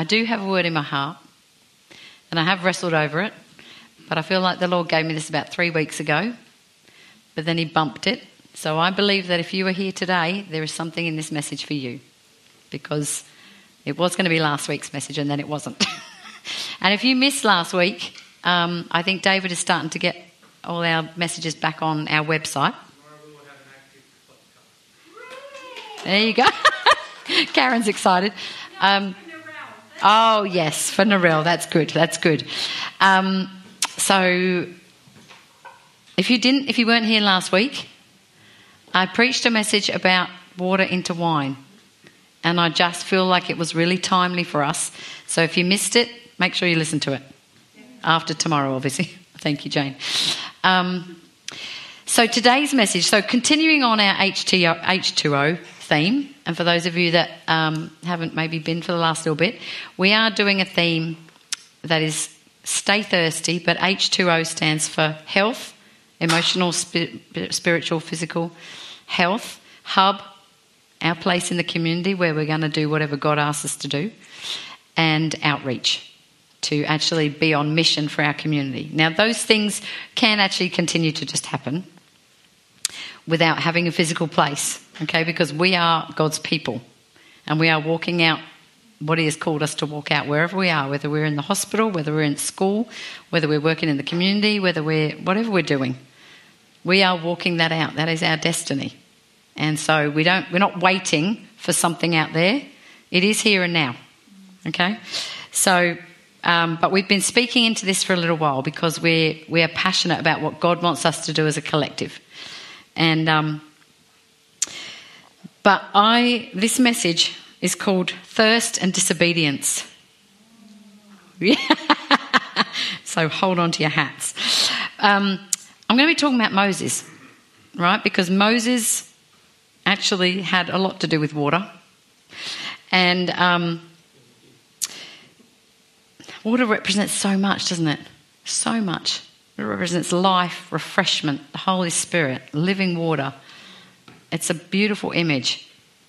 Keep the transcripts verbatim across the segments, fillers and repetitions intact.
do have a word in my heart, and I have wrestled over it, but I feel like the Lord gave me this about three weeks ago, but then he bumped it. So I believe that if you are here today, there is something in this message for you, because it was going to be last week's message and then it wasn't. And if you missed last week, um, I think David is starting to get all our messages back on our website. There you go. Karen's excited. Um, oh, yes, for Narelle. That's good. That's good. Um, so if you didn't, if you weren't here last week, I preached a message about water into wine, and I just feel like it was really timely for us. So if you missed it, make sure you listen to it after tomorrow, obviously. Thank you, Jane. Um, so today's message, so continuing on our H two O theme, and for those of you that um, haven't maybe been for the last little bit, we are doing a theme that is stay thirsty, but H two O stands for health, emotional, spi- spiritual, physical health, hub, our place in the community where we're going to do whatever God asks us to do, and outreach, to actually be on mission for our community. Now, those things can actually continue to just happen without having a physical place, okay, because we are God's people and we are walking out what he has called us to walk out wherever we are, whether we're in the hospital, whether we're in school, whether we're working in the community, whether we're, whatever we're doing. We are walking that out. That is our destiny. And so we don't, we're not waiting for something out there. It is here and now. Okay? So, um, but we've been speaking into this for a little while because we're, we are passionate about what God wants us to do as a collective. And, um, but I, this message is called Thirst and Disobedience. Yeah. So hold on to your hats. Um, I'm going to be talking about Moses, right? Because Moses actually had a lot to do with water. And um, water represents so much, doesn't it? So much. It represents life, refreshment, the Holy Spirit, living water. It's a beautiful image.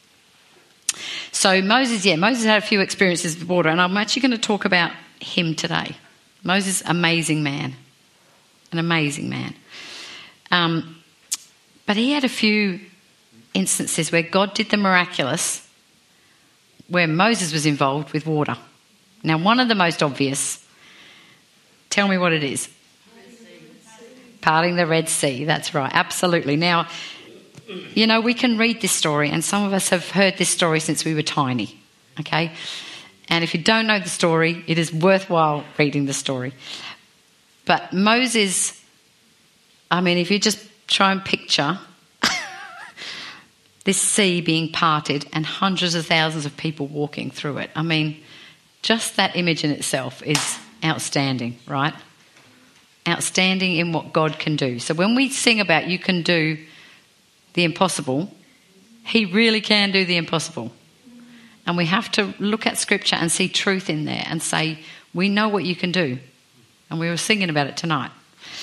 So Moses, yeah, Moses had a few experiences with water, and I'm actually going to talk about him today. Moses, amazing man. An amazing man. Um, but he had a few instances where God did the miraculous, where Moses was involved with water. Now, one of the most obvious, tell me what it is. Parting the Red Sea, that's right, absolutely. Now, you know, we can read this story, and some of us have heard this story since we were tiny, okay? And if you don't know the story, it is worthwhile reading the story. But Moses, I mean, if you just try and picture this sea being parted and hundreds of thousands of people walking through it, I mean, just that image in itself is outstanding, right? Outstanding in what God can do. So when we sing about you can do the impossible, he really can do the impossible. And we have to look at Scripture and see truth in there and say, we know what you can do. And we were singing about it tonight.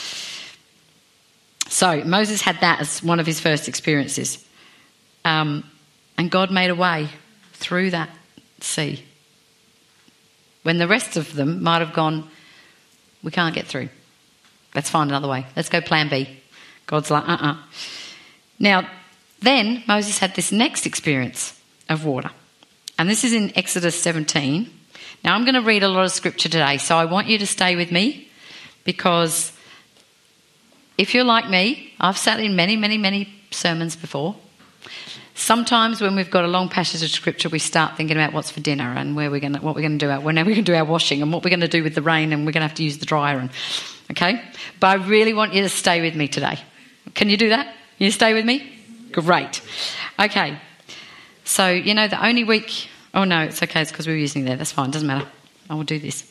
So Moses had that as one of his first experiences. Um, and God made a way through that sea. When the rest of them might have gone, we can't get through. Let's find another way. Let's go plan B. God's like, uh-uh. Now, then Moses had this next experience of water. And this is in Exodus seventeen. Now, I'm going to read a lot of scripture today, so I want you to stay with me, because if you're like me, I've sat in many, many, many sermons before. Sometimes when we've got a long passage of scripture, we start thinking about what's for dinner and where we're going to, what we're going to do, when we're going to do our washing and what we're going to do with the rain, and we're going to have to use the dryer. And okay? But I really want you to stay with me today. Can you do that? You stay with me? Great. Okay. So, you know, the only week... Oh, no, it's okay. It's because we were using there. That's fine. Doesn't matter. I will do this.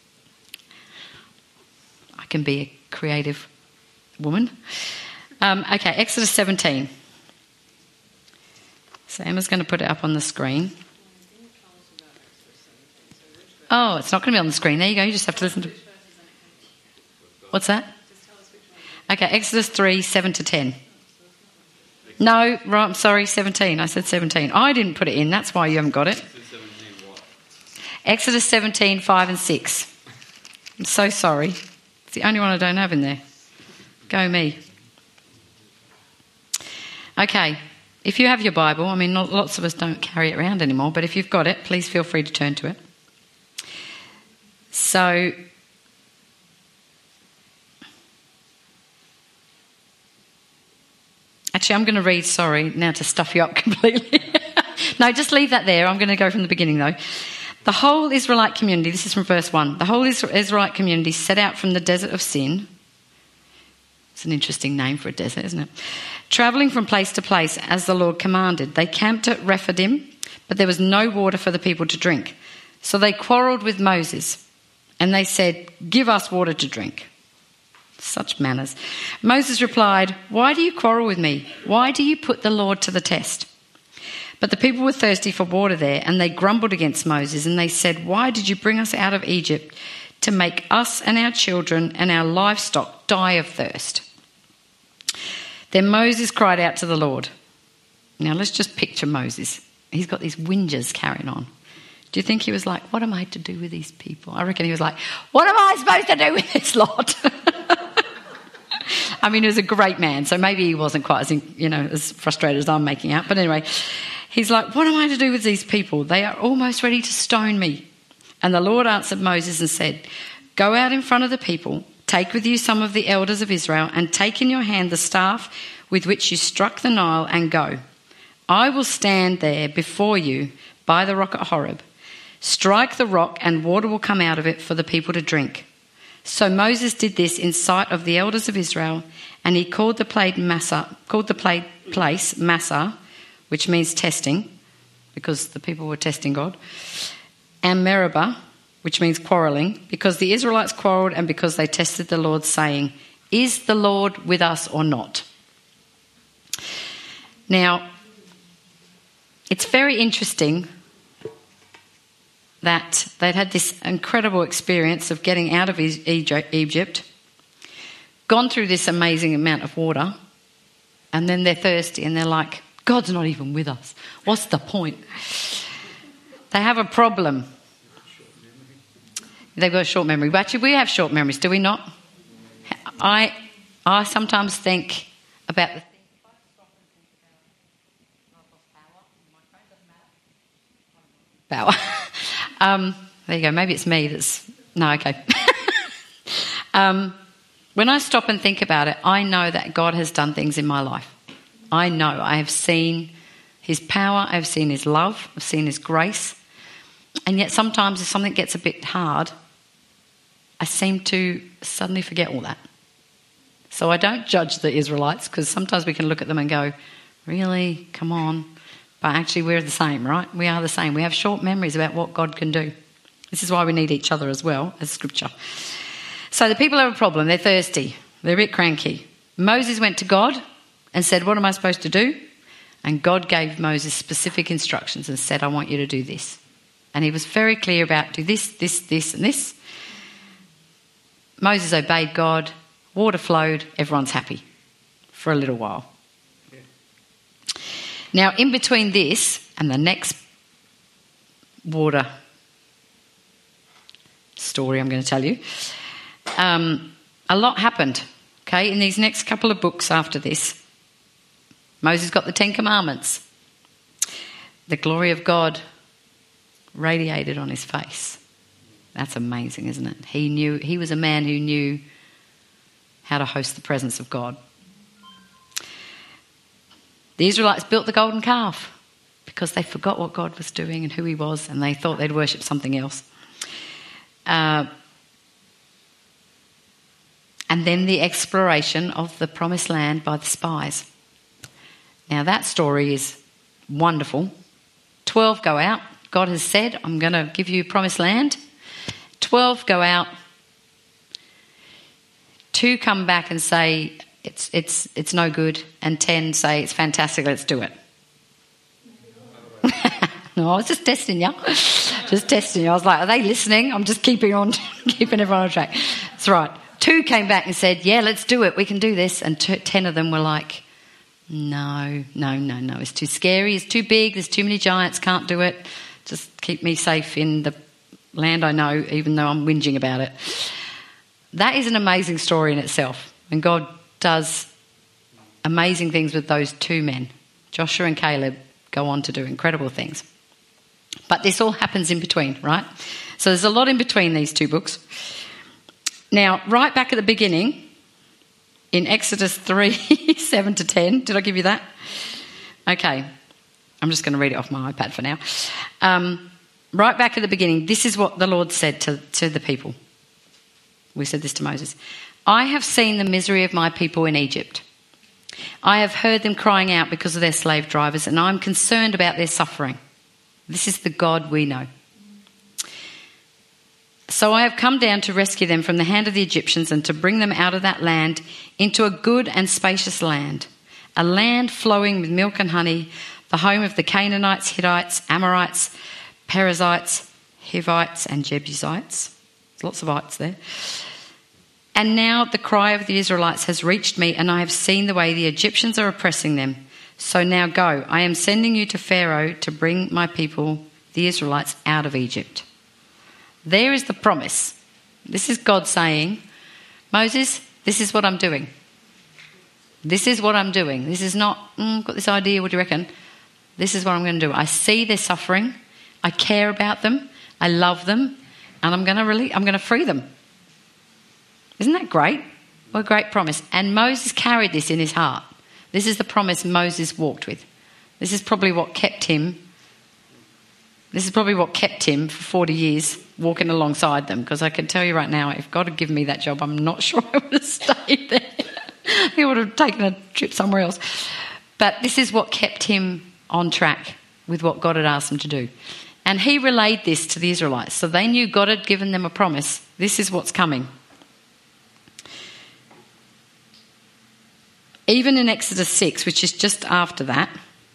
I can be a creative woman. Um, okay, Exodus seventeen. So Emma's going to put it up on the screen. Oh, it's not going to be on the screen. There you go. You just have to listen to... What's that? Okay, Exodus three, seven to ten. No, right, I'm sorry, seventeen. I said seventeen. I didn't put it in. That's why you haven't got it. Exodus seventeen, five and six. I'm so sorry. It's the only one I don't have in there. Go me. Okay, if you have your Bible, I mean, lots of us don't carry it around anymore, but if you've got it, please feel free to turn to it. So, actually, I'm going to read, sorry, now to stuff you up completely. No, just leave that there. I'm going to go from the beginning, though. The whole Israelite community, this is from verse one, the whole Israelite community set out from the desert of Sin. It's an interesting name for a desert, isn't it? Travelling from place to place as the Lord commanded. They camped at Rephidim, but there was no water for the people to drink. So they quarrelled with Moses, and they said, "Give us water to drink." Such manners. Moses replied, "Why do you quarrel with me? Why do you put the Lord to the test?" But the people were thirsty for water there, and they grumbled against Moses, and they said, "Why did you bring us out of Egypt to make us and our children and our livestock die of thirst?" Then Moses cried out to the Lord. Now let's just picture Moses. He's got these whingers carrying on. Do you think he was like, what am I to do with these people? I reckon he was like, what am I supposed to do with this lot? I mean, he was a great man, so maybe he wasn't quite as, you know, as frustrated as I'm making out. But anyway, he's like, what am I to do with these people? They are almost ready to stone me. And the Lord answered Moses and said, "Go out in front of the people, take with you some of the elders of Israel, and take in your hand the staff with which you struck the Nile, and go. I will stand there before you by the rock at Horeb. Strike the rock, and water will come out of it for the people to drink." So Moses did this in sight of the elders of Israel, and he called the place Massah, called the place Massah, which means testing, because the people were testing God, and Meribah, which means quarrelling, because the Israelites quarrelled and because they tested the Lord, saying, "Is the Lord with us or not?" Now, it's very interesting that they'd had this incredible experience of getting out of Egypt, gone through this amazing amount of water, and then they're thirsty and they're like, God's not even with us. What's the point? They have a problem. They've got a short memory. But actually, we have short memories, do we not? I I sometimes think about the power. um, there you go. Maybe it's me that's... No, okay. um, when I stop and think about it, I know that God has done things in my life. I know. I have seen his power. I've seen his love. I've seen his grace. And yet sometimes if something gets a bit hard, I seem to suddenly forget all that. So I don't judge the Israelites, because sometimes we can look at them and go, really? Come on. But actually we're the same, right? We are the same. We have short memories about what God can do. This is why we need each other as well as scripture. So the people have a problem. They're thirsty. They're a bit cranky. Moses went to God and said, what am I supposed to do? And God gave Moses specific instructions and said, I want you to do this. And he was very clear about do this, this, this and this. Moses obeyed God. Water flowed. Everyone's happy for a little while. Yeah. Now, in between this and the next water story I'm going to tell you, um, a lot happened. Okay, in these next couple of books after this, Moses got the Ten Commandments. The glory of God radiated on his face. That's amazing, isn't it? He knew, he was a man who knew how to host the presence of God. The Israelites built the golden calf because they forgot what God was doing and who he was, and they thought they'd worship something else. Uh, and then the exploration of the promised land by the spies. Now that story is wonderful. Twelve go out. God has said, I'm going to give you promised land. Twelve go out. Two come back and say, it's it's it's no good. And ten say, it's fantastic, let's do it. No, I was just testing you. Just testing you. I was like, are they listening? I'm just keeping on, keeping everyone on track. That's right. Two came back and said, yeah, let's do it. We can do this. And t- ten of them were like, no, no, no, no. It's too scary. It's too big. There's too many giants. Can't do it. Just keep me safe in the land I know, even though I'm whinging about it. That is an amazing story in itself. And God does amazing things with those two men. Joshua and Caleb go on to do incredible things. But this all happens in between, right? So there's a lot in between these two books. Now, right back at the beginning, in Exodus three, seven to ten, did I give you that? Okay, I'm just going to read it off my iPad for now. Um, right back at the beginning, this is what the Lord said to, to the people. We said this to Moses. I have seen the misery of my people in Egypt. I have heard them crying out because of their slave drivers, and I'm concerned about their suffering. This is the God we know. So I have come down to rescue them from the hand of the Egyptians and to bring them out of that land into a good and spacious land, a land flowing with milk and honey, the home of the Canaanites, Hittites, Amorites, Perizzites, Hivites and Jebusites. There's lots of ites there. And now the cry of the Israelites has reached me, and I have seen the way the Egyptians are oppressing them. So now go. I am sending you to Pharaoh to bring my people, the Israelites, out of Egypt. There is the promise. This is God saying, Moses, this is what I'm doing. This is what I'm doing. This is not, mm, got this idea, what do you reckon? This is what I'm going to do. I see their suffering. I care about them. I love them. And I'm going to really, I'm going to free them. Isn't that great? What a great promise. And Moses carried this in his heart. This is the promise Moses walked with. This is probably what kept him, this is probably what kept him for forty years walking alongside them, because I can tell you right now, if God had given me that job, I'm not sure I would have stayed there. He would have taken a trip somewhere else. But this is what kept him on track with what God had asked him to do. And he relayed this to the Israelites. So they knew God had given them a promise. This is what's coming. Even in Exodus six, which is just after that.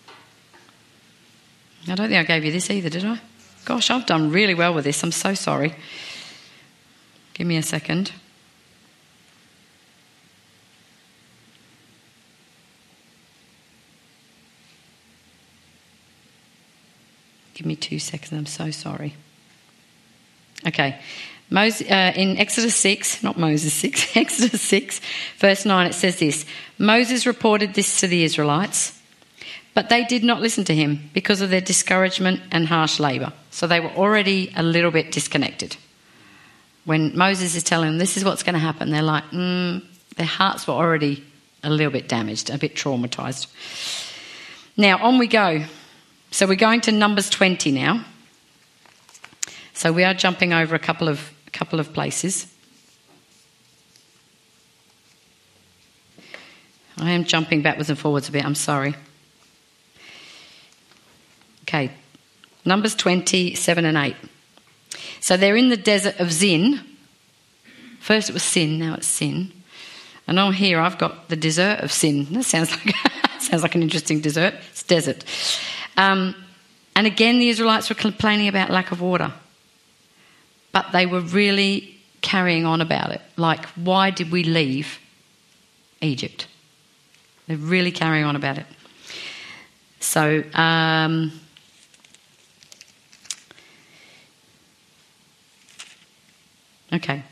I don't think I gave you this either, did I? Gosh, I've done really well with this. I'm so sorry. Give me a second. Give me two seconds. I'm so sorry. Okay. Moses, uh, in Exodus six, not Moses six, Exodus six, verse nine, it says this. Moses reported this to the Israelites, but they did not listen to him because of their discouragement and harsh labour. So they were already a little bit disconnected. When Moses is telling them this is what's going to happen, they're like, mm, their hearts were already a little bit damaged, a bit traumatised. Now, on we go. So we're going to Numbers twenty now. So we are jumping over a couple of couple of places. I am jumping backwards and forwards a bit, I'm sorry. Okay, Numbers twenty, seven and eight. So they're in the desert of Zin. First it was Sin, now it's Sin. And on here I've got the desert of Sin. That sounds like sounds like an interesting dessert. It's desert. Um, and again the Israelites were complaining about lack of water. But they were really carrying on about it. Like, why did we leave Egypt? They're really carrying on about it. So, um, okay.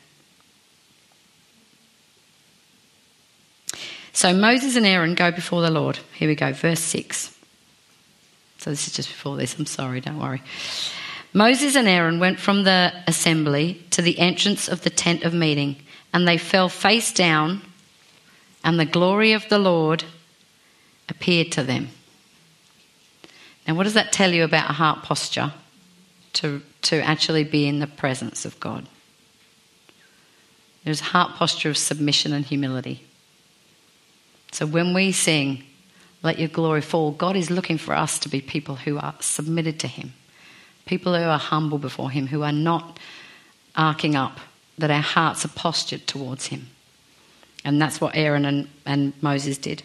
So Moses and Aaron go before the Lord. Here we go, verse six. So this is just before this. I'm sorry, don't worry. Moses and Aaron went from the assembly to the entrance of the tent of meeting, and they fell face down, and the glory of the Lord appeared to them. Now, what does that tell you about a heart posture to, to actually be in the presence of God? There's a heart posture of submission and humility. So when we sing, let your glory fall, God is looking for us to be people who are submitted to him. People who are humble before him, who are not arcing up, that our hearts are postured towards him. And that's what Aaron and, and Moses did.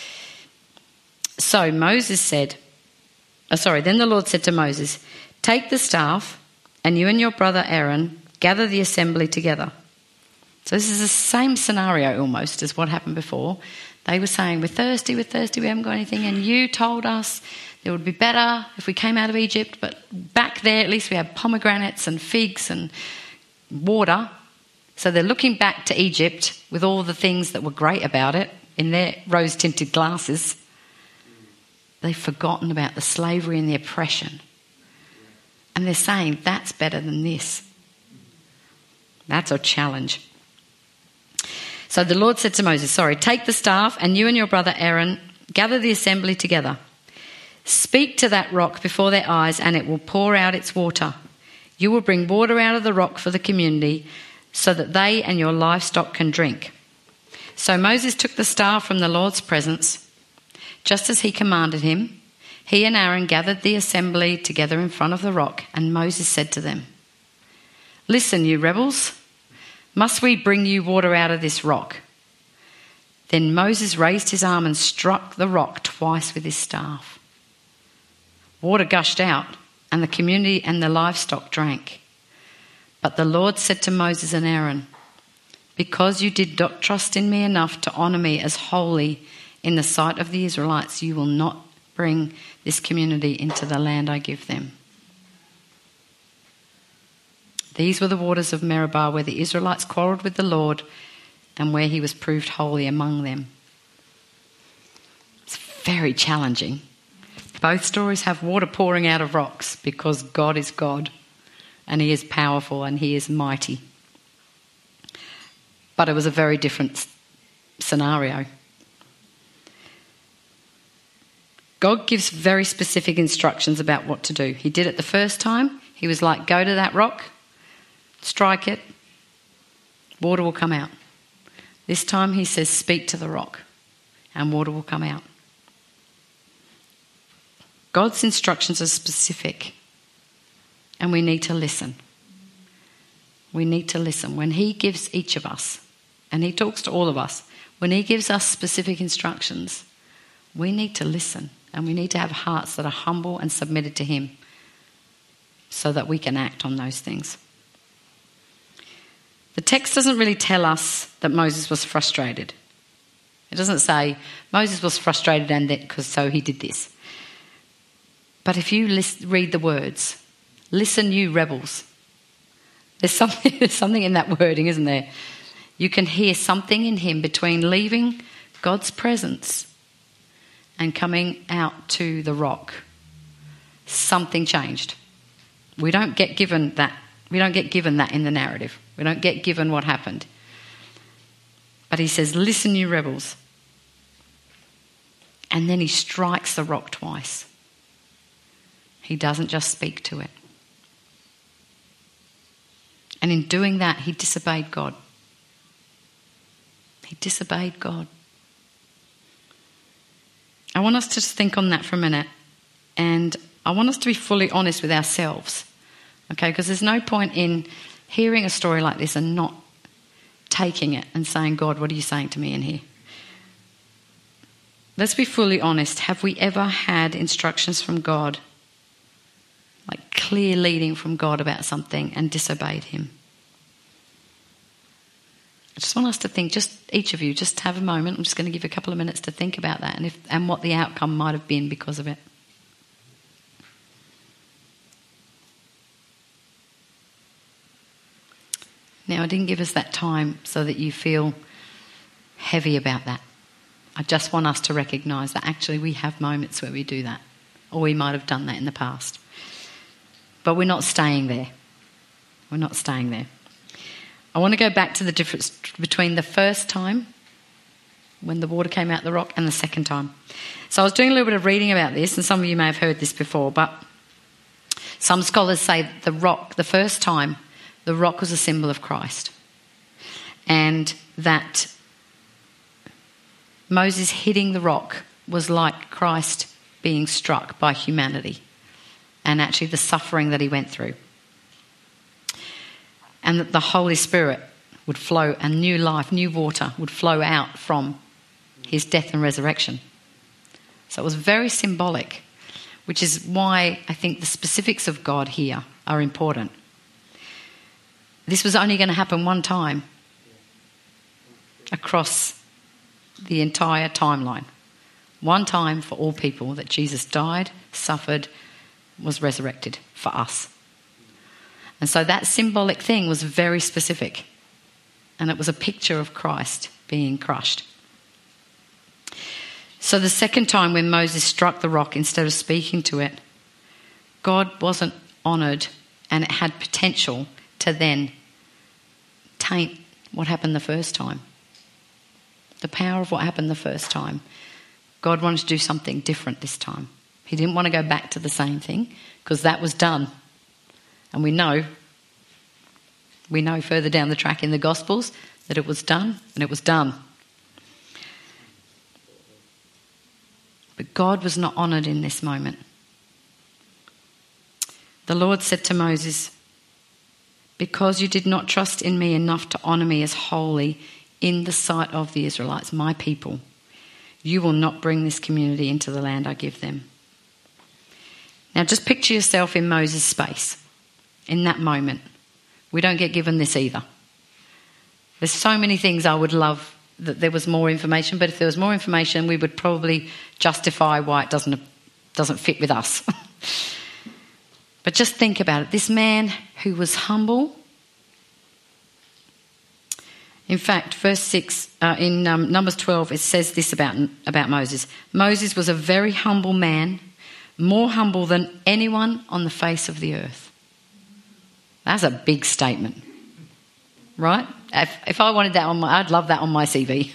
So Moses said, oh, sorry, then the Lord said to Moses, take the staff, and you and your brother Aaron gather the assembly together. So this is the same scenario almost as what happened before. They were saying, we're thirsty, we're thirsty, we haven't got anything, and you told us it would be better if we came out of Egypt, but back there at least we had pomegranates and figs and water. So they're looking back to Egypt with all the things that were great about it in their rose-tinted glasses. They've forgotten about the slavery and the oppression. And they're saying, that's better than this. That's a challenge. So the Lord said to Moses, sorry, take the staff and you and your brother Aaron, gather the assembly together. Speak to that rock before their eyes and it will pour out its water. You will bring water out of the rock for the community so that they and your livestock can drink. So Moses took the staff from the Lord's presence, just as he commanded him. He and Aaron gathered the assembly together in front of the rock, and Moses said to them, listen, you rebels, must we bring you water out of this rock? Then Moses raised his arm and struck the rock twice with his staff. Water gushed out, and the community and the livestock drank. But the Lord said to Moses and Aaron, because you did not trust in me enough to honour me as holy in the sight of the Israelites, you will not bring this community into the land I give them. These were the waters of Meribah, where the Israelites quarrelled with the Lord and where he was proved holy among them. It's very challenging. Both stories have water pouring out of rocks because God is God and he is powerful and he is mighty. But it was a very different scenario. God gives very specific instructions about what to do. He did it the first time. He was like, go to that rock, strike it, water will come out. This time he says, speak to the rock and water will come out. God's instructions are specific and we need to listen. We need to listen. When he gives each of us, and he talks to all of us, when he gives us specific instructions, we need to listen and we need to have hearts that are humble and submitted to him so that we can act on those things. The text doesn't really tell us that Moses was frustrated. It doesn't say Moses was frustrated and that because so he did this. But if you list, read the words, listen you rebels. There's something, there's something in that wording, isn't there? You can hear something in him between leaving God's presence and coming out to the rock. Something changed. We don't get given that. We don't get given that in the narrative. We don't get given what happened. But he says, listen, you rebels. And then he strikes the rock twice. He doesn't just speak to it. And in doing that, he disobeyed God. He disobeyed God. I want us to just think on that for a minute. And I want us to be fully honest with ourselves. Okay, because there's no point in hearing a story like this and not taking it and saying, God, what are you saying to me in here? Let's be fully honest. Have we ever had instructions from God, like clear leading from God about something, and disobeyed him? I just want us to think, just each of you, just have a moment. I'm just going to give you a couple of minutes to think about that and if and what the outcome might have been because of it. Now, I didn't give us that time so that you feel heavy about that. I just want us to recognise that actually we have moments where we do that, or we might have done that in the past. But we're not staying there. We're not staying there. I want to go back to the difference between the first time when the water came out the rock and the second time. So I was doing a little bit of reading about this, and some of you may have heard this before, but some scholars say that the rock, the first time, the rock was a symbol of Christ, and that Moses hitting the rock was like Christ being struck by humanity and actually the suffering that he went through. And that the Holy Spirit would flow and new life, new water would flow out from his death and resurrection. So it was very symbolic, which is why I think the specifics of God here are important. This was only going to happen one time across the entire timeline. one time for all people, that Jesus died, suffered, was resurrected for us. And so that symbolic thing was very specific. And it was a picture of Christ being crushed. So the second time when Moses struck the rock instead of speaking to it, God wasn't honoured, and it had potential to then taint what happened the first time. The power of what happened the first time. God wanted to do something different this time. He didn't want to go back to the same thing, because that was done. And we know, we know further down the track in the Gospels that it was done, and it was done. But God was not honoured in this moment. The Lord said to Moses, "Because you did not trust in me enough to honour me as holy in the sight of the Israelites, my people, you will not bring this community into the land I give them." Now just picture yourself in Moses' space, in that moment. We don't get given this either. There's so many things I would love that there was more information, but if there was more information, we would probably justify why it doesn't, doesn't fit with us. But just think about it. This man who was humble. In fact, verse six, uh, in um, Numbers twelve, it says this about, about Moses. Moses was a very humble man, more humble than anyone on the face of the earth. That's a big statement, right? If, if I wanted that on my, I'd love that on my C V.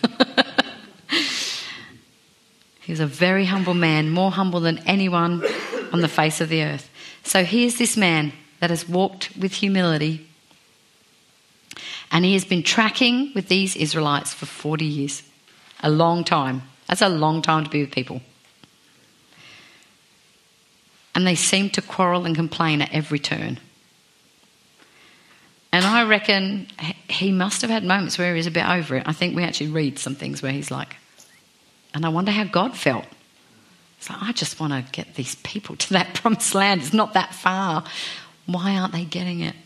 He was a very humble man, more humble than anyone on the face of the earth. So here's this man that has walked with humility, and he has been tracking with these Israelites for forty years. A long time. That's a long time to be with people. And they seem to quarrel and complain at every turn. And I reckon he must have had moments where he was a bit over it. I think we actually read some things where he's like, and I wonder how God felt. It's like, I just want to get these people to that promised land. It's not that far. Why aren't they getting it?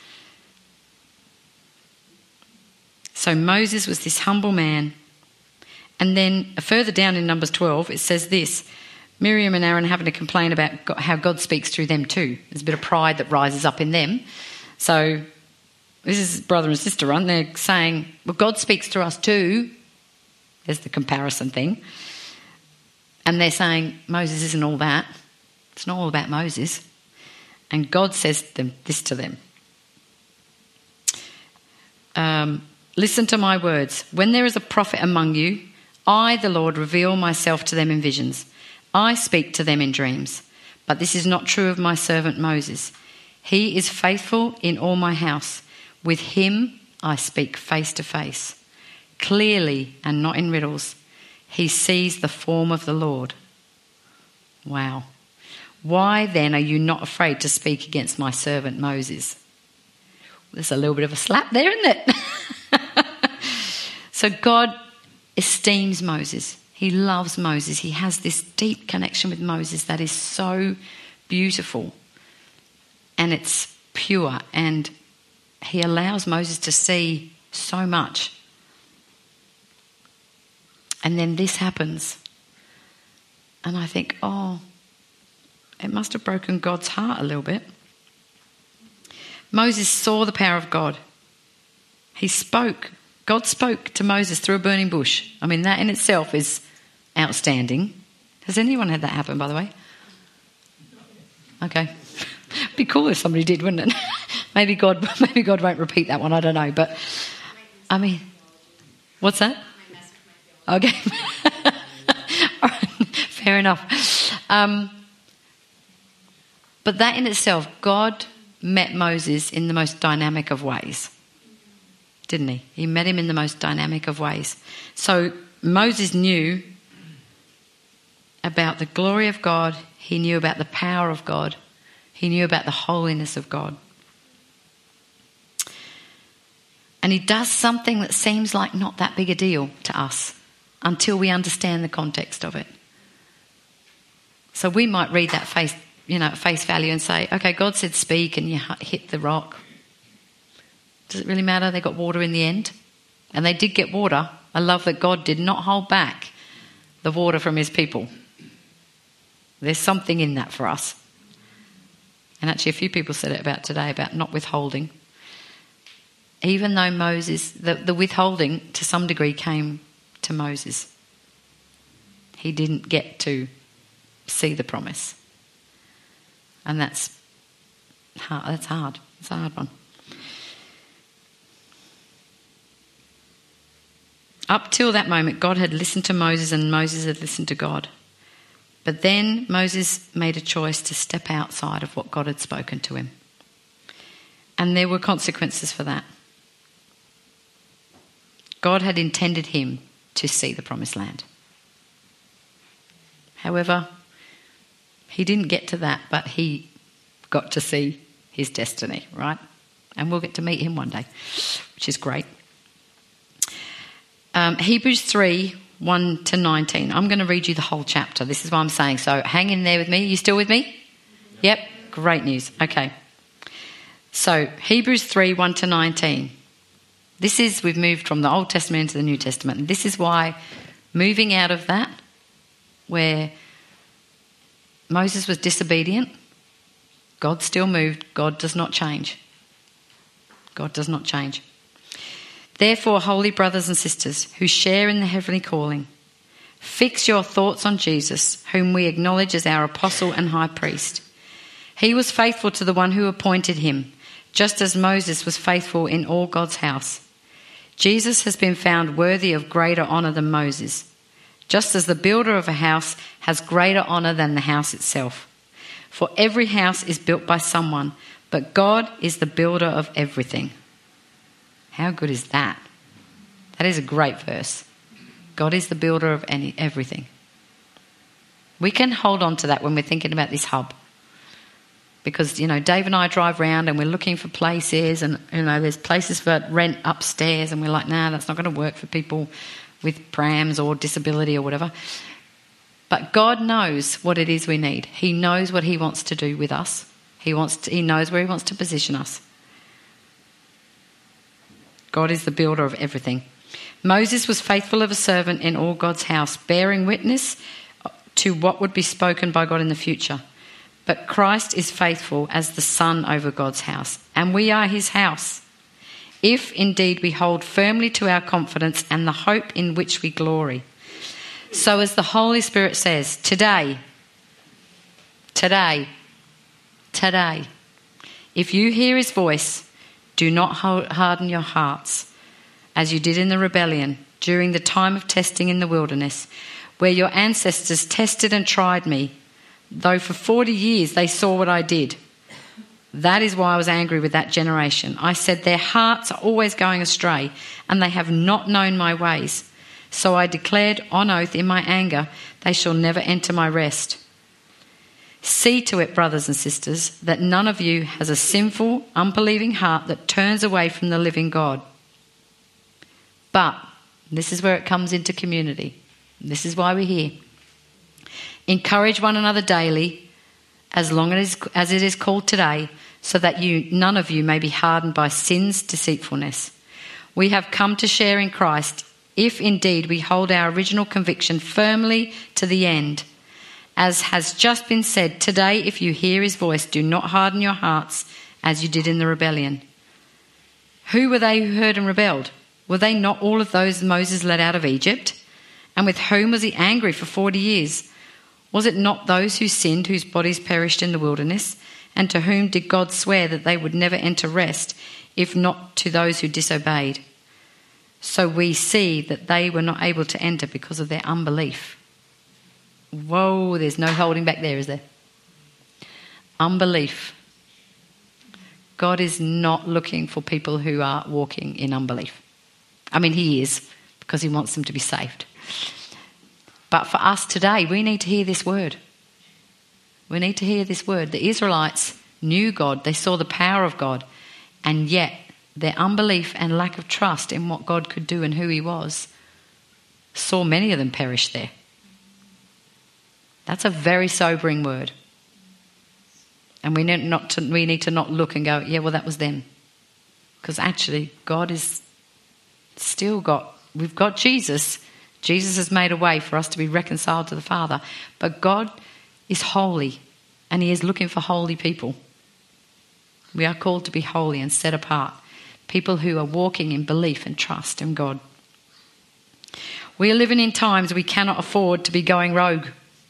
So Moses was this humble man. And then further down in Numbers twelve, it says this: Miriam and Aaron having to complain about how God speaks through them too. There's a bit of pride that rises up in them. So this is brother and sister, right? And they're saying, well, God speaks through us too. There's the comparison thing. And they're saying, Moses isn't all that. It's not all about Moses. And God says them, this to them. Um, Listen to my words. When there is a prophet among you, I, the Lord, reveal myself to them in visions. I speak to them in dreams. But this is not true of my servant Moses. He is faithful in all my house. With him I speak face to face, clearly and not in riddles. He sees the form of the Lord. Wow. Why then are you not afraid to speak against my servant Moses? There's a little bit of a slap there, isn't it? So God esteems Moses. He loves Moses. He has this deep connection with Moses that is so beautiful. And it's pure. And he allows Moses to see so much. And then this happens. And I think, oh, it must have broken God's heart a little bit. Moses saw the power of God. He spoke. God spoke to Moses through a burning bush. I mean, that in itself is outstanding. Has anyone had that happen, by the way? Okay. Be cool if somebody did, wouldn't it? maybe God maybe God won't repeat that one, I don't know. But, I mean, what's that? Okay. All right. Fair enough. Um, but that in itself, God met Moses in the most dynamic of ways, didn't he? He met him in the most dynamic of ways. So Moses knew about the glory of God. He knew about the power of God. He knew about the holiness of God. And he does something that seems like not that big a deal to us until we understand the context of it. So we might read that face, you know, at face value and say, okay, God said speak and you hit the rock. Does it really matter? They got water in the end. And they did get water. I love that God did not hold back the water from his people. There's something in that for us. And actually a few people said it about today, about not withholding. Even though Moses, the, the withholding to some degree came to Moses. He didn't get to see the promise. And that's hard. That's hard. It's a hard one. Up till that moment, God had listened to Moses and Moses had listened to God. But then Moses made a choice to step outside of what God had spoken to him. And there were consequences for that. God had intended him to see the promised land. However, he didn't get to that, but he got to see his destiny, right? And we'll get to meet him one day, which is great. Um, Hebrews three, one to nineteen. I'm going to read you the whole chapter. This is what I'm saying. So hang in there with me. Are you still with me? Yep. Great news. Okay. So Hebrews three, one to nineteen. This is, we've moved from the Old Testament into the New Testament. And this is why moving out of that, where Moses was disobedient, God still moved. God does not change. God does not change. Therefore, holy brothers and sisters who share in the heavenly calling, fix your thoughts on Jesus, whom we acknowledge as our apostle and high priest. He was faithful to the one who appointed him, just as Moses was faithful in all God's house. Jesus has been found worthy of greater honour than Moses, just as the builder of a house has greater honour than the house itself. For every house is built by someone, but God is the builder of everything. How good is that? That is a great verse. God is the builder of any everything. We can hold on to that when we're thinking about this hub. Because, you know, Dave and I drive around and we're looking for places and, you know, there's places for rent upstairs and we're like, nah, that's not going to work for people with prams or disability or whatever. But God knows what it is we need. He knows what he wants to do with us. He wants to, he knows where he wants to position us. God is the builder of everything. Moses was faithful of a servant in all God's house, bearing witness to what would be spoken by God in the future. But Christ is faithful as the Son over God's house, and we are his house, if indeed we hold firmly to our confidence and the hope in which we glory. So as the Holy Spirit says, today, today, today, if you hear his voice, do not harden your hearts, as you did in the rebellion during the time of testing in the wilderness, where your ancestors tested and tried me, though for forty years they saw what I did. That is why I was angry with that generation. I said, their hearts are always going astray, and they have not known my ways. So I declared on oath in my anger, they shall never enter my rest. See to it, brothers and sisters, that none of you has a sinful, unbelieving heart that turns away from the living God. But, this is where it comes into community. This is why we're here. Encourage one another daily, as long as, as it is called today, so that you, none of you may be hardened by sin's deceitfulness. We have come to share in Christ, if indeed we hold our original conviction firmly to the end. As has just been said, today if you hear his voice, do not harden your hearts as you did in the rebellion. Who were they who heard and rebelled? Were they not all of those Moses led out of Egypt? And with whom was he angry for forty years? Was it not those who sinned, whose bodies perished in the wilderness? And to whom did God swear that they would never enter rest, if not to those who disobeyed? So we see that they were not able to enter because of their unbelief. Whoa, there's no holding back there, is there? Unbelief. God is not looking for people who are walking in unbelief. I mean, he is, because he wants them to be saved. But for us today, we need to hear this word. We need to hear this word. The Israelites knew God. They saw the power of God. And yet, their unbelief and lack of trust in what God could do and who he was saw many of them perish there. That's a very sobering word. And we need, not to, we need to not look and go, yeah, well, that was them. Because actually, God is still got, we've got Jesus Jesus has made a way for us to be reconciled to the Father. But God is holy, and he is looking for holy people. We are called to be holy and set apart. People who are walking in belief and trust in God. We are living in times we cannot afford to be going rogue.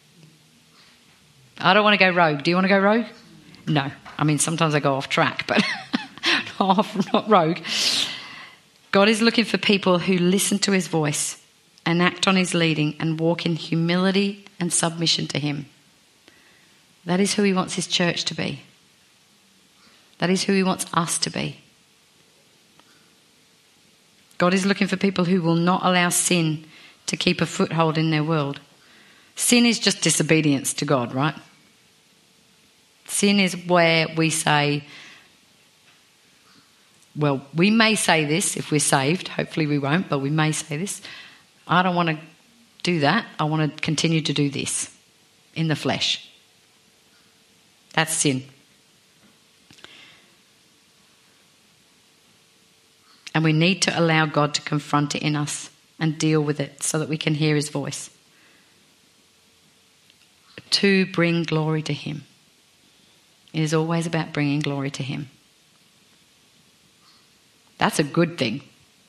I don't want to go rogue. Do you want to go rogue? No. I mean, sometimes I go off track, but not rogue. God is looking for people who listen to his voice and act on his leading and walk in humility and submission to him. That is who he wants his church to be. That is who he wants us to be. God is looking for people who will not allow sin to keep a foothold in their world. Sin is just disobedience to God, right? Sin is where we say, well, we may say this if we're saved. Hopefully we won't, but we may say this. I don't want to do that. I want to continue to do this in the flesh. That's sin. And we need to allow God to confront it in us and deal with it so that we can hear his voice. To bring glory to him. It is always about bringing glory to him. That's a good thing.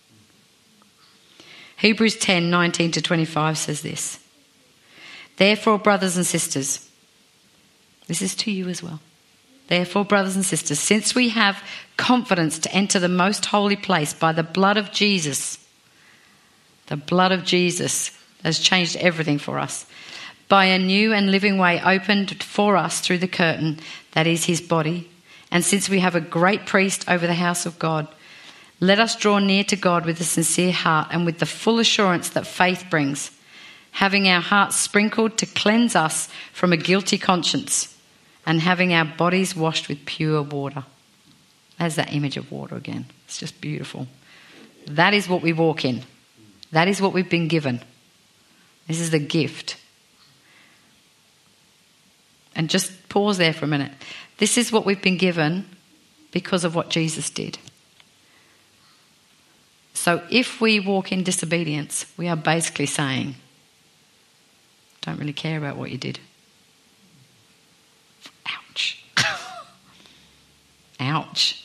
Hebrews ten, nineteen to twenty-five says this. Therefore, brothers and sisters, this is to you as well. Therefore, brothers and sisters, since we have confidence to enter the most holy place by the blood of Jesus, the blood of Jesus has changed everything for us, by a new and living way opened for us through the curtain that is his body, and since we have a great priest over the house of God, let us draw near to God with a sincere heart and with the full assurance that faith brings, having our hearts sprinkled to cleanse us from a guilty conscience, and having our bodies washed with pure water. There's that image of water again. It's just beautiful. That is what we walk in. That is what we've been given. This is the gift. And just pause there for a minute. This is what we've been given because of what Jesus did. So if we walk in disobedience, we are basically saying, don't really care about what you did. Ouch. Ouch.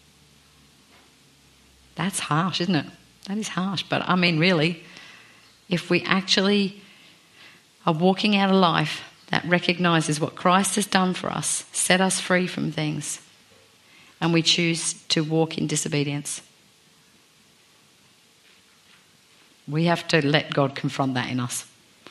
That's harsh, isn't it? That is harsh. But I mean, really, if we actually are walking out a life that recognises what Christ has done for us, set us free from things, and we choose to walk in disobedience, we have to let God confront that in us.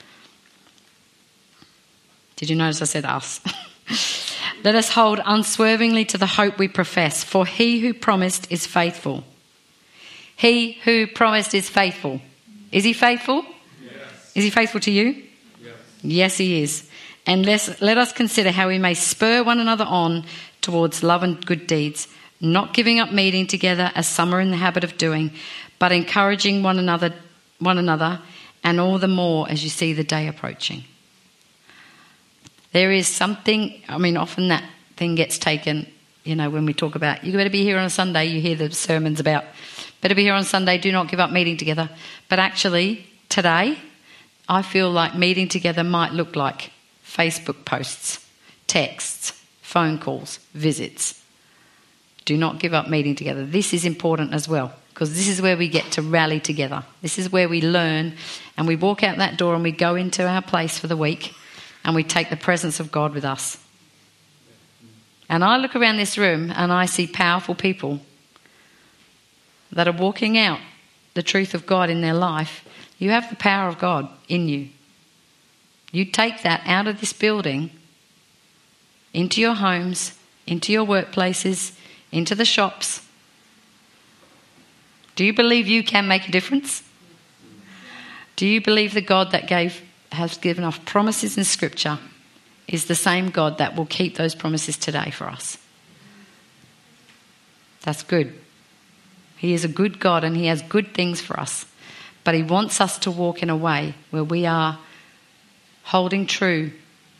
Did you notice I said us? Let us hold unswervingly to the hope we profess, for he who promised is faithful. He who promised is faithful. Is he faithful? Yes. Is he faithful to you? Yes. Yes, he is. And let's, let us consider how we may spur one another on towards love and good deeds, not giving up meeting together as some are in the habit of doing, but encouraging one another, one another, and all the more as you see the day approaching. There is something, I mean, often that thing gets taken, you know, when we talk about, you better be here on a Sunday, you hear the sermons about, better be here on Sunday, do not give up meeting together. But actually, today, I feel like meeting together might look like Facebook posts, texts, phone calls, visits. Do not give up meeting together. This is important as well, because this is where we get to rally together. This is where we learn, and we walk out that door and we go into our place for the week, and we take the presence of God with us. And I look around this room and I see powerful people that are walking out the truth of God in their life. You have the power of God in you. You take that out of this building into your homes, into your workplaces, into the shops. Do you believe you can make a difference? Do you believe the God that gave has given us promises in Scripture is the same God that will keep those promises today for us? That's good. He is a good God and he has good things for us. But he wants us to walk in a way where we are holding true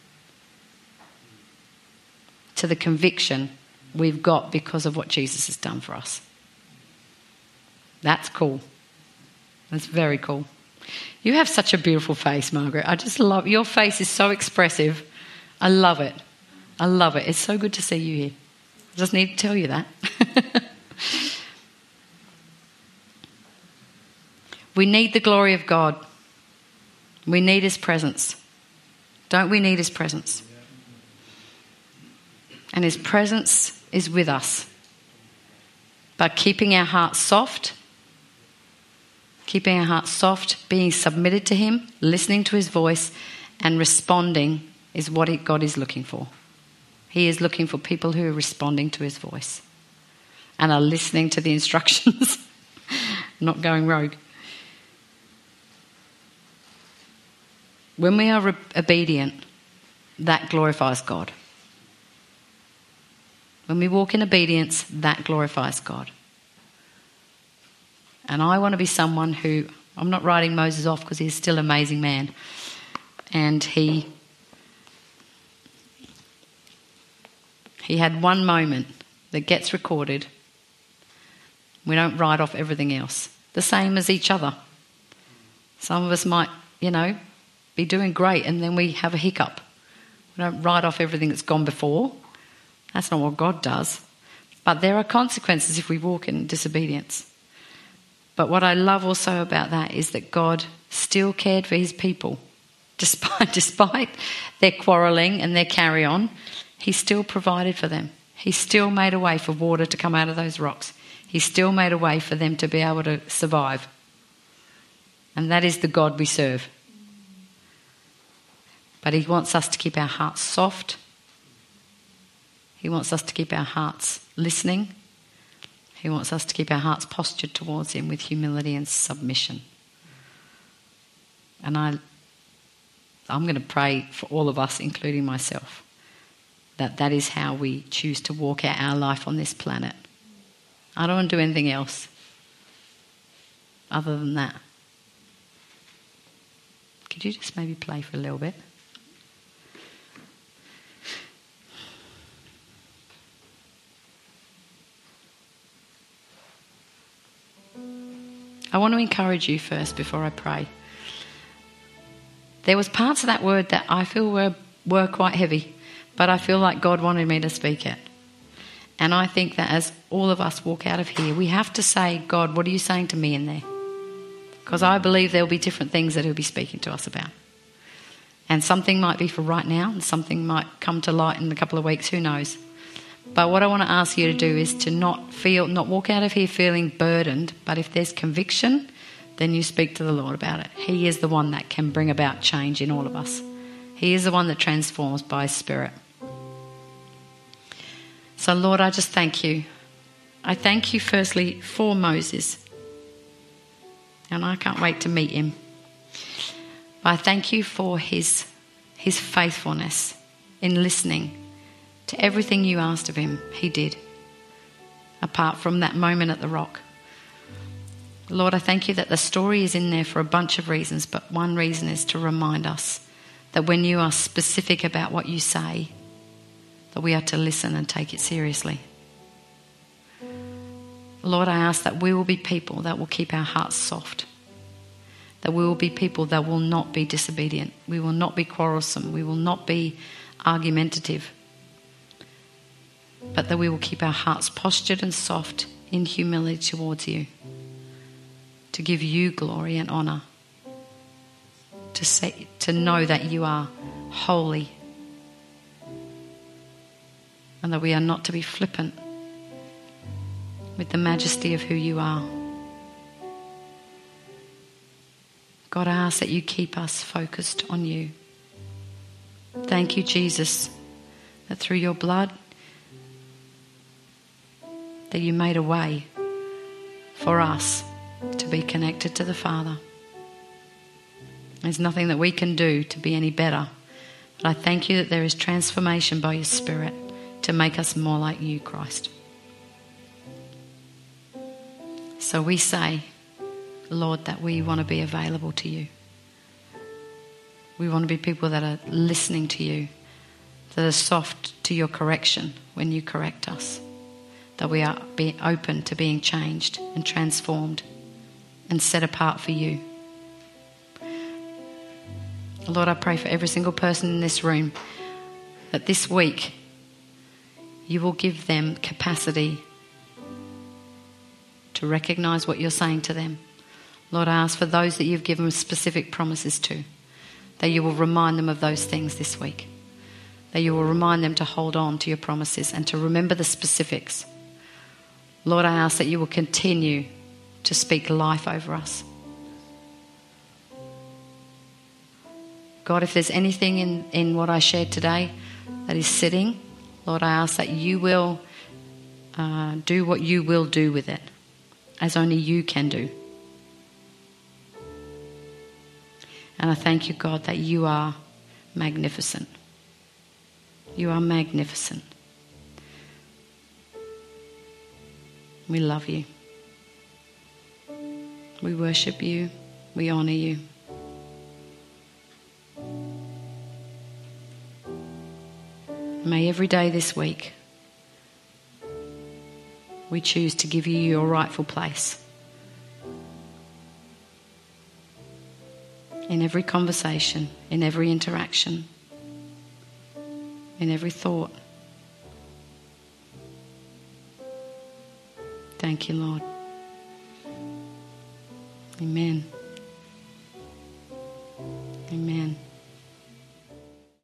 to the conviction we've got because of what Jesus has done for us. That's cool. That's very cool. You have such a beautiful face, Margaret. I just love your face is so expressive. I love it. I love it. It's so good to see you here. I just need to tell you that. We need the glory of God. We need his presence. Don't we need his presence? And his presence is with us. But keeping our hearts soft, keeping our hearts soft, being submitted to him, listening to his voice and responding is what God is looking for. He is looking for people who are responding to his voice and are listening to the instructions, not going rogue. When we are re- obedient, that glorifies God. When we walk in obedience, that glorifies God. And I want to be someone who, I'm not writing Moses off because he's still an amazing man. And he, he had one moment that gets recorded. We don't write off everything else. The same as each other. Some of us might, you know, be doing great and then we have a hiccup. We don't write off everything that's gone before. That's not what God does. But there are consequences if we walk in disobedience. But what I love also about that is that God still cared for his people. Despite, despite their quarrelling and their carry on, he still provided for them. He still made a way for water to come out of those rocks. He still made a way for them to be able to survive. And that is the God we serve. But he wants us to keep our hearts soft. He wants us to keep our hearts listening. He wants us to keep our hearts postured towards him with humility and submission. And I, I'm going to pray for all of us, including myself, that that is how we choose to walk out our life on this planet. I don't want to do anything else other than that. Could you just maybe play for a little bit? I want to encourage you first before I pray. There was parts of that word that I feel were, were quite heavy, but I feel like God wanted me to speak it. And I think that as all of us walk out of here, we have to say, God, what are you saying to me in there? Because I believe there will be different things that he'll be speaking to us about. And something might be for right now, and something might come to light in a couple of weeks, who knows. But what I want to ask you to do is to not feel, not walk out of here feeling burdened, but if there's conviction, then you speak to the Lord about it. He is the one that can bring about change in all of us. He is the one that transforms by his Spirit. So Lord, I just thank you. I thank you firstly for Moses. And I can't wait to meet him. But I thank you for his, his faithfulness in listening to everything you asked of him. He did, apart from that moment at the rock. Lord, I thank you that the story is in there for a bunch of reasons, but one reason is to remind us that when you are specific about what you say, that we are to listen and take it seriously. Lord, I ask that we will be people that will keep our hearts soft, that we will be people that will not be disobedient, we will not be quarrelsome, we will not be argumentative, but that we will keep our hearts postured and soft in humility towards you, to give you glory and honour, to say, to know that you are holy and that we are not to be flippant with the majesty of who you are. God, I ask that you keep us focused on you. Thank you, Jesus, that through your blood that you made a way for us to be connected to the Father. There's nothing that we can do to be any better. But I thank you that there is transformation by your Spirit to make us more like you, Christ. So we say, Lord, that we want to be available to you. We want to be people that are listening to you, that are soft to your correction when you correct us, that we are be open to being changed and transformed and set apart for you. Lord, I pray for every single person in this room that this week you will give them capacity to recognise what you're saying to them. Lord, I ask for those that you've given specific promises to, that you will remind them of those things this week, that you will remind them to hold on to your promises and to remember the specifics. Lord, I ask that you will continue to speak life over us. God, if there's anything in, in what I shared today that is sitting, Lord, I ask that you will uh, do what you will do with it, as only you can do. And I thank you, God, that you are magnificent. You are magnificent. We love you. We worship you. We honour you. May every day this week we choose to give you your rightful place. In every conversation, in every interaction, in every thought. Thank you, Lord. Amen.